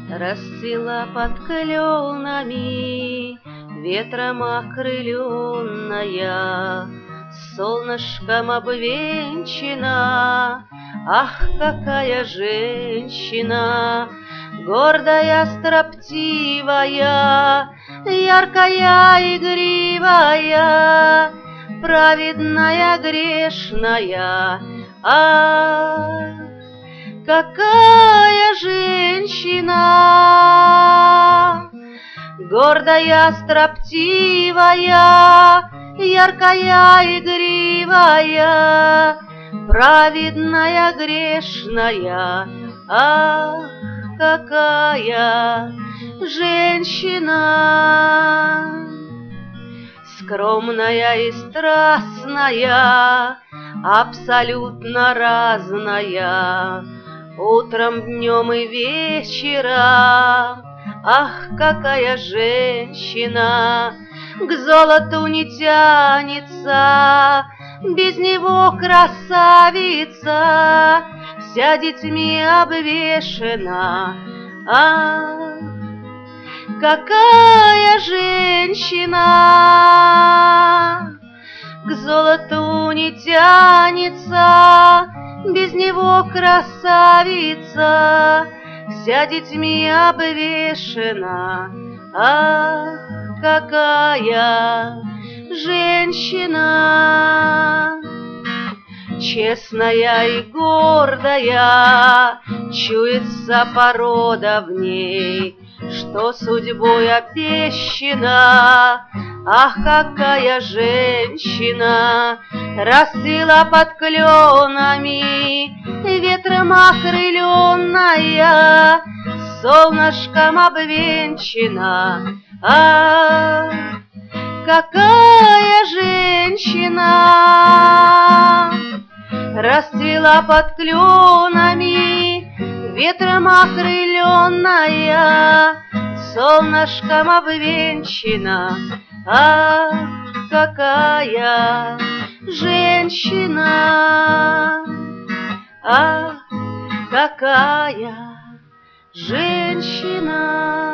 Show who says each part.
Speaker 1: Расцвела под кленами, ветром окрыленная, солнышком обвенчана. Ах, какая женщина! Гордая, строптивая, яркая, игривая, праведная, грешная. Ах, какая женщина! Гордая, строптивая, яркая, игривая, праведная, грешная. Ах, какая женщина! Скромная и страстная, абсолютно разная, утром, днем и вечером. Ах, какая женщина! К золоту не тянется, без него красавица, вся детьми обвешена. Ах, какая женщина! К золоту не тянется, без него красавица, вся детьми обвешена. Ах, какая женщина! Честная и гордая, чуется порода в ней, что судьбой обещана. Ах, какая женщина! Расцвела под кленами, ветром окрыленная, солнышком обвенчана. Ах, какая женщина! Расцвела под кленами, ветром окрыленная, солнышком обвенчана. Ах, какая женщина! Ах, какая женщина!